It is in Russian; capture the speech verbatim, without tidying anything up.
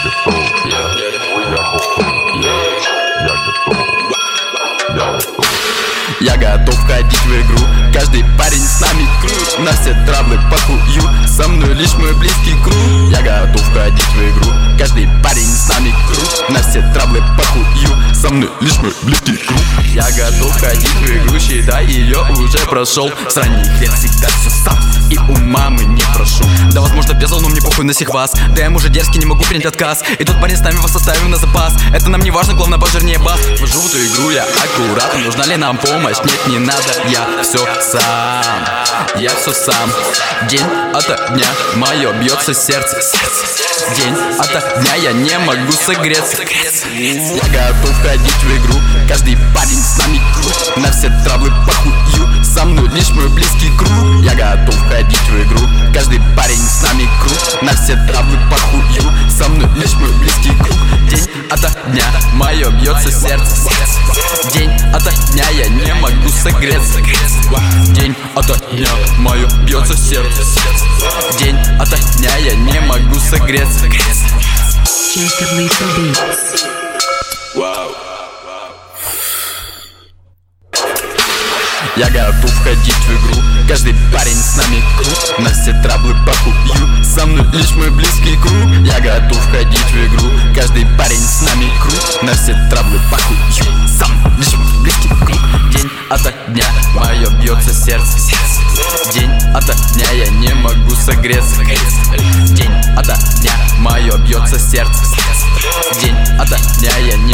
готов, я, я готов, я, я готов, я готов. Я готов входить в игру, каждый парень с нами крут. На все травлы похую, со мной лишь мой близкий круг. Я готов входить в игру, каждый парень с нами крут. На все травлы похую, со мной лишь мой близкий круг. Я готов входить в игру, считай, ее уже прошел. С ранних лет всегда все сам, и у мамы не прошу. Да, возможно, безал, но мне похуй на всех вас. Да, я мужик дерзкий, не могу принять отказ. И тут парень с нами вас оставим на запас. Это нам не важно, главное пожирнее бас. Вожу в эту игру я аккуратно, нужна ли нам помощь? Нет, не надо, я все сам, я все сам. День ото дня мое бьется сердце, сердце. День ото дня я не могу согреться. Я готов входить в игру, каждый парень с нами крут. На все травлы похую, со мной лишь мой близкий круг. Я готов входить в игру, каждый парень с нами крут. На все травлы похую, со мной лишь мой близкий круг. День ото дня мое бьется сердце, сердце. День ото дня я не могу согреться. День ото дня мое бьется сердце. День ото дня я не могу согреться. Jacob Lethal Beats. Я готов входить в игру, каждый парень с нами крут. На все траблы похую, со мной лишь мой близкий круг. Я готов входить в игру, каждый парень с нами крут. На все траблы похую, со мной лишь мой близкий круг. День ото дня мое бьется сердце, сердце. День ото дня я не могу согреться. День ото дня мое бьется сердце, сердце. День ото дня я не